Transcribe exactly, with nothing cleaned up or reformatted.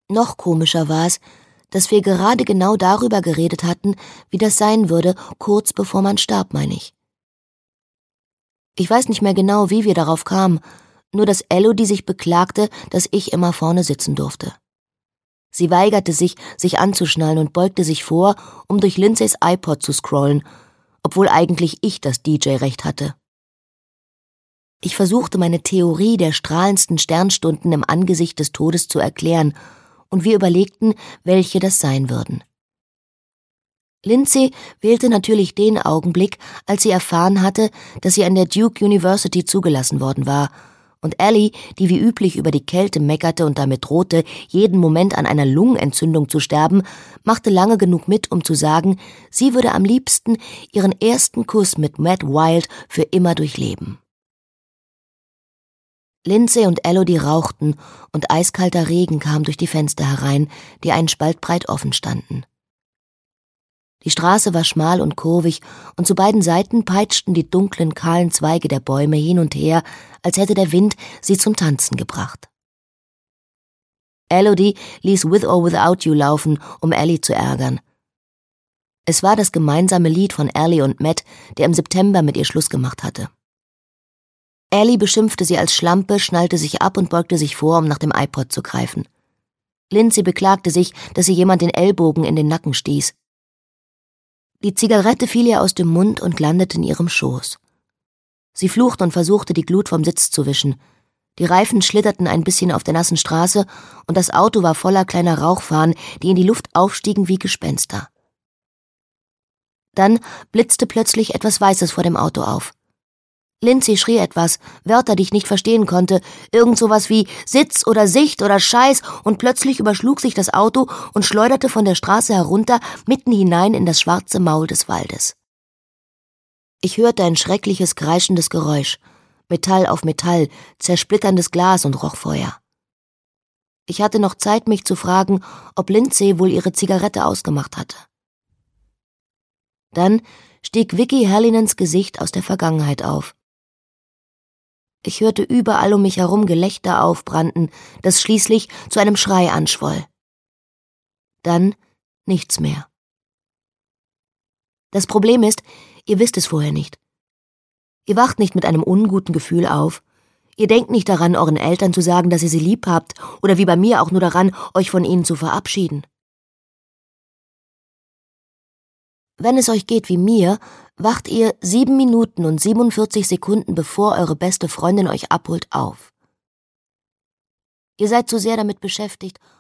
Noch komischer war es, dass wir gerade genau darüber geredet hatten, wie das sein würde, kurz bevor man starb, meine ich. Ich weiß nicht mehr genau, wie wir darauf kamen, nur dass Elodie sich beklagte, dass ich immer vorne sitzen durfte. Sie weigerte sich, sich anzuschnallen und beugte sich vor, um durch Lindsays iPod zu scrollen, obwohl eigentlich ich das D J-Recht hatte. Ich versuchte, meine Theorie der strahlendsten Sternstunden im Angesicht des Todes zu erklären, und wir überlegten, welche das sein würden. Lindsay wählte natürlich den Augenblick, als sie erfahren hatte, dass sie an der Duke University zugelassen worden war, und Ellie, die wie üblich über die Kälte meckerte und damit drohte, jeden Moment an einer Lungenentzündung zu sterben, machte lange genug mit, um zu sagen, sie würde am liebsten ihren ersten Kuss mit Matt Wild für immer durchleben. Lindsay und Elodie rauchten, und eiskalter Regen kam durch die Fenster herein, die einen Spalt breit offen standen. Die Straße war schmal und kurvig, und zu beiden Seiten peitschten die dunklen, kahlen Zweige der Bäume hin und her, als hätte der Wind sie zum Tanzen gebracht. Elodie ließ With or Without You laufen, um Ellie zu ärgern. Es war das gemeinsame Lied von Ellie und Matt, der im September mit ihr Schluss gemacht hatte. Ellie beschimpfte sie als Schlampe, schnallte sich ab und beugte sich vor, um nach dem iPod zu greifen. Lindsay beklagte sich, dass sie jemand den Ellbogen in den Nacken stieß. Die Zigarette fiel ihr aus dem Mund und landete in ihrem Schoß. Sie fluchte und versuchte, die Glut vom Sitz zu wischen. Die Reifen schlitterten ein bisschen auf der nassen Straße, und das Auto war voller kleiner Rauchfahnen, die in die Luft aufstiegen wie Gespenster. Dann blitzte plötzlich etwas Weißes vor dem Auto auf. Lindsay schrie etwas, Wörter, die ich nicht verstehen konnte, irgend sowas wie Sitz oder Sicht oder Scheiß, und plötzlich überschlug sich das Auto und schleuderte von der Straße herunter, mitten hinein in das schwarze Maul des Waldes. Ich hörte ein schreckliches, kreischendes Geräusch, Metall auf Metall, zersplitterndes Glas und roch Feuer. Ich hatte noch Zeit, mich zu fragen, ob Lindsay wohl ihre Zigarette ausgemacht hatte. Dann stieg Vicky Hallinans Gesicht aus der Vergangenheit auf. Ich hörte überall um mich herum Gelächter aufbranden, das schließlich zu einem Schrei anschwoll. Dann nichts mehr. Das Problem ist, ihr wisst es vorher nicht. Ihr wacht nicht mit einem unguten Gefühl auf. Ihr denkt nicht daran, euren Eltern zu sagen, dass ihr sie lieb habt, oder wie bei mir auch nur daran, euch von ihnen zu verabschieden. Wenn es euch geht wie mir, wacht ihr sieben Minuten und siebenundvierzig Sekunden, bevor eure beste Freundin euch abholt, auf. Ihr seid zu sehr damit beschäftigt,